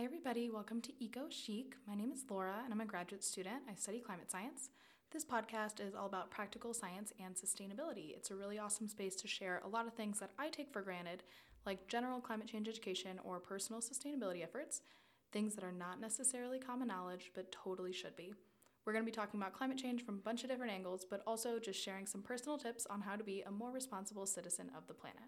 Hi everybody, welcome to Eco Chic. My name is Laura and I'm a graduate student. I study climate science. This podcast is all about practical science and sustainability. It's a really awesome space to share a lot of things that I take for granted, like general climate change education or personal sustainability efforts, things that are not necessarily common knowledge but totally should be. We're going to be talking about climate change from a bunch of different angles, but also just sharing some personal tips on how to be a more responsible citizen of the planet.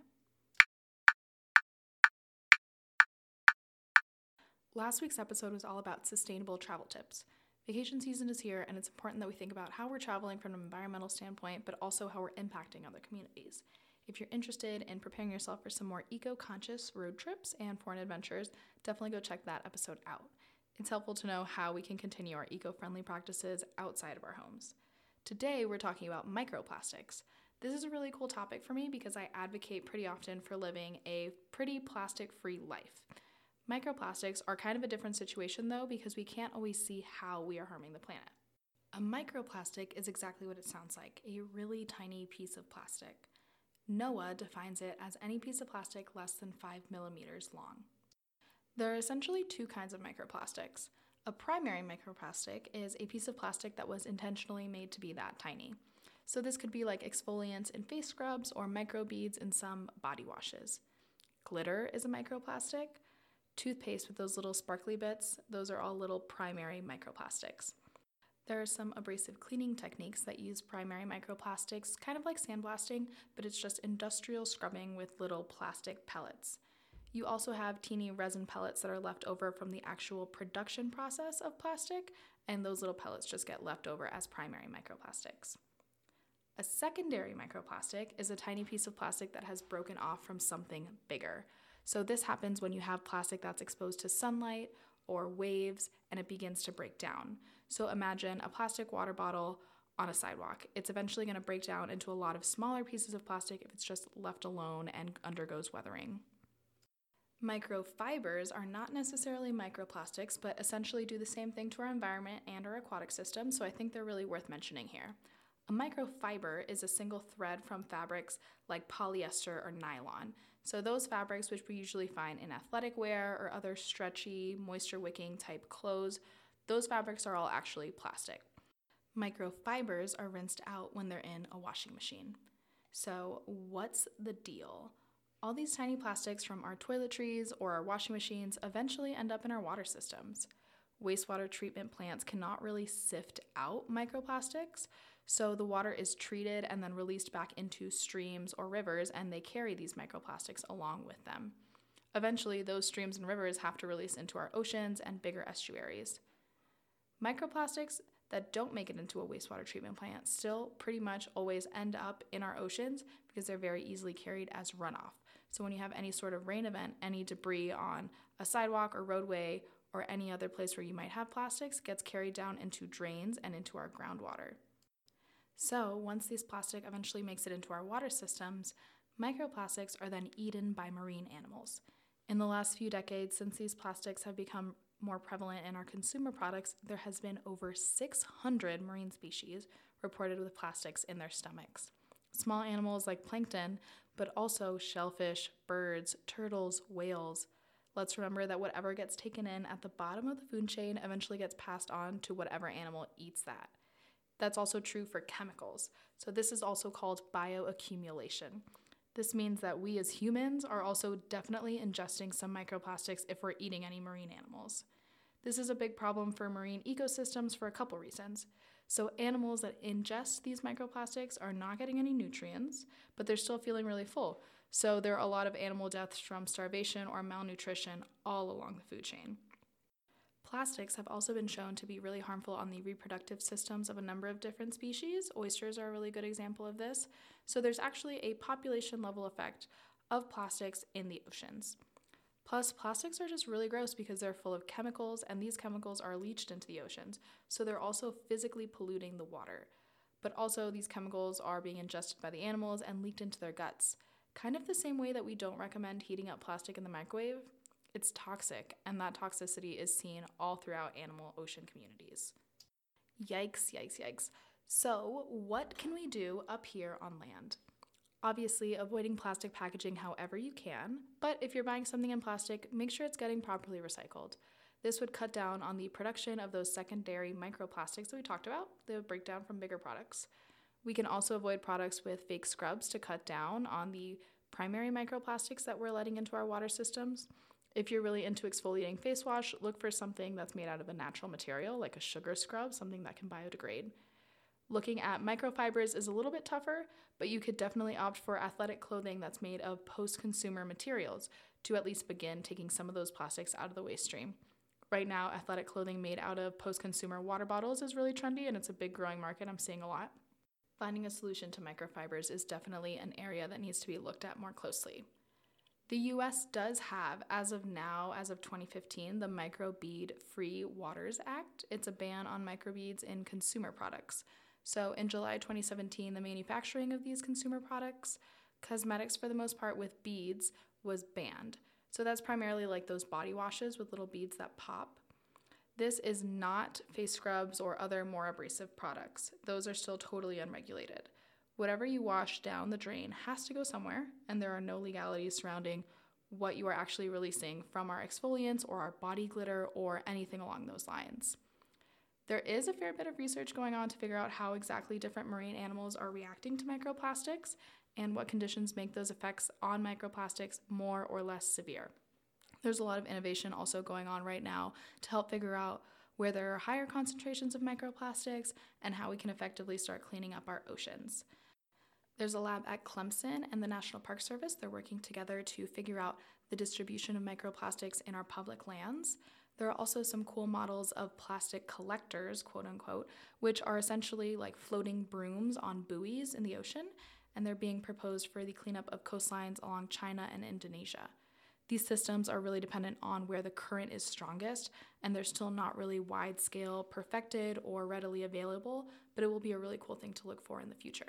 Last week's episode was all about sustainable travel tips. Vacation season is here, and it's important that we think about how we're traveling from an environmental standpoint, but also how we're impacting other communities. If you're interested in preparing yourself for some more eco-conscious road trips and foreign adventures, definitely go check that episode out. It's helpful to know how we can continue our eco-friendly practices outside of our homes. Today, we're talking about microplastics. This is a really cool topic for me because I advocate pretty often for living a pretty plastic-free life. Microplastics are kind of a different situation though because we can't always see how we are harming the planet. A microplastic is exactly what it sounds like, a really tiny piece of plastic. NOAA defines it as any piece of plastic less than 5 millimeters long. There are essentially two kinds of microplastics. A primary microplastic is a piece of plastic that was intentionally made to be that tiny. So this could be like exfoliants in face scrubs or microbeads in some body washes. Glitter is a microplastic. Toothpaste with those little sparkly bits, those are all little primary microplastics. There are some abrasive cleaning techniques that use primary microplastics, kind of like sandblasting, but it's just industrial scrubbing with little plastic pellets. You also have teeny resin pellets that are left over from the actual production process of plastic, and those little pellets just get left over as primary microplastics. A secondary microplastic is a tiny piece of plastic that has broken off from something bigger. So this happens when you have plastic that's exposed to sunlight or waves and it begins to break down. So imagine a plastic water bottle on a sidewalk. It's eventually going to break down into a lot of smaller pieces of plastic if it's just left alone and undergoes weathering. Microfibers are not necessarily microplastics, but essentially do the same thing to our environment and our aquatic system, so I think they're really worth mentioning here. A microfiber is a single thread from fabrics like polyester or nylon. So those fabrics which we usually find in athletic wear or other stretchy, moisture-wicking type clothes, those fabrics are all actually plastic. Microfibers are rinsed out when they're in a washing machine. So what's the deal? All these tiny plastics from our toiletries or our washing machines eventually end up in our water systems. Wastewater treatment plants cannot really sift out microplastics, so the water is treated and then released back into streams or rivers, and they carry these microplastics along with them. Eventually, those streams and rivers have to release into our oceans and bigger estuaries. Microplastics that don't make it into a wastewater treatment plant still pretty much always end up in our oceans because they're very easily carried as runoff. So when you have any sort of rain event, any debris on a sidewalk or roadway or any other place where you might have plastics gets carried down into drains and into our groundwater. So once this plastic eventually makes it into our water systems, microplastics are then eaten by marine animals. In the last few decades, since these plastics have become more prevalent in our consumer products, there has been over 600 marine species reported with plastics in their stomachs. Small animals like plankton, but also shellfish, birds, turtles, whales. Let's remember that whatever gets taken in at the bottom of the food chain eventually gets passed on to whatever animal eats that. That's also true for chemicals. So this is also called bioaccumulation. This means that we as humans are also definitely ingesting some microplastics if we're eating any marine animals. This is a big problem for marine ecosystems for a couple reasons. So animals that ingest these microplastics are not getting any nutrients, but they're still feeling really full. So there are a lot of animal deaths from starvation or malnutrition all along the food chain. Plastics have also been shown to be really harmful on the reproductive systems of a number of different species. Oysters are a really good example of this. So there's actually a population level effect of plastics in the oceans. Plus, plastics are just really gross because they're full of chemicals, and these chemicals are leached into the oceans. So they're also physically polluting the water. But also, these chemicals are being ingested by the animals and leaked into their guts. Kind of the same way that we don't recommend heating up plastic in the microwave. It's toxic, and that toxicity is seen all throughout animal ocean communities. Yikes, yikes, yikes. So, what can we do up here on land? Obviously, avoiding plastic packaging however you can, but if you're buying something in plastic, make sure it's getting properly recycled. This would cut down on the production of those secondary microplastics that we talked about, the breakdown from bigger products. We can also avoid products with fake scrubs to cut down on the primary microplastics that we're letting into our water systems. If you're really into exfoliating face wash, look for something that's made out of a natural material, like a sugar scrub, something that can biodegrade. Looking at microfibers is a little bit tougher, but you could definitely opt for athletic clothing that's made of post-consumer materials to at least begin taking some of those plastics out of the waste stream. Right now, athletic clothing made out of post-consumer water bottles is really trendy, and it's a big growing market. I'm seeing a lot. Finding a solution to microfibers is definitely an area that needs to be looked at more closely. The US does have, as of now, as of 2015, the Microbead Free Waters Act. It's a ban on microbeads in consumer products. So in July 2017, the manufacturing of these consumer products, cosmetics for the most part with beads, was banned. So that's primarily like those body washes with little beads that pop. This is not face scrubs or other more abrasive products. Those are still totally unregulated. Whatever you wash down the drain has to go somewhere, and there are no legalities surrounding what you are actually releasing from our exfoliants or our body glitter or anything along those lines. There is a fair bit of research going on to figure out how exactly different marine animals are reacting to microplastics and what conditions make those effects on microplastics more or less severe. There's a lot of innovation also going on right now to help figure out where there are higher concentrations of microplastics and how we can effectively start cleaning up our oceans. There's a lab at Clemson and the National Park Service. They're working together to figure out the distribution of microplastics in our public lands. There are also some cool models of plastic collectors, quote unquote, which are essentially like floating brooms on buoys in the ocean, and they're being proposed for the cleanup of coastlines along China and Indonesia. These systems are really dependent on where the current is strongest, and they're still not really wide-scale perfected or readily available, but it will be a really cool thing to look for in the future.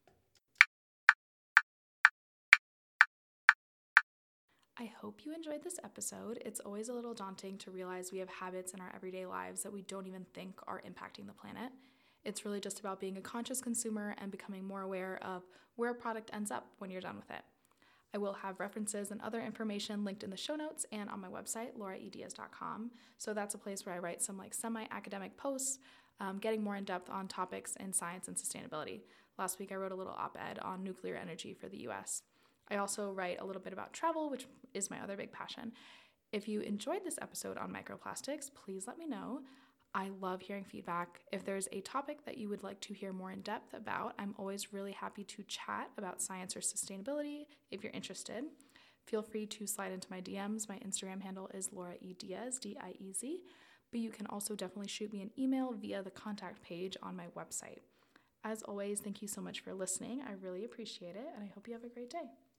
I hope you enjoyed this episode. It's always a little daunting to realize we have habits in our everyday lives that we don't even think are impacting the planet. It's really just about being a conscious consumer and becoming more aware of where a product ends up when you're done with it. I will have references and other information linked in the show notes and on my website, lauraediaz.com. So that's a place where I write some semi-academic posts, getting more in depth on topics in science and sustainability. Last week I wrote a little op-ed on nuclear energy for the US. I also write a little bit about travel, which is my other big passion. If you enjoyed this episode on microplastics, please let me know. I love hearing feedback. If there's a topic that you would like to hear more in depth about, I'm always really happy to chat about science or sustainability if you're interested. Feel free to slide into my DMs. My Instagram handle is Laura E. Diaz, D-I-E-Z, but you can also definitely shoot me an email via the contact page on my website. As always, thank you so much for listening. I really appreciate it, and I hope you have a great day.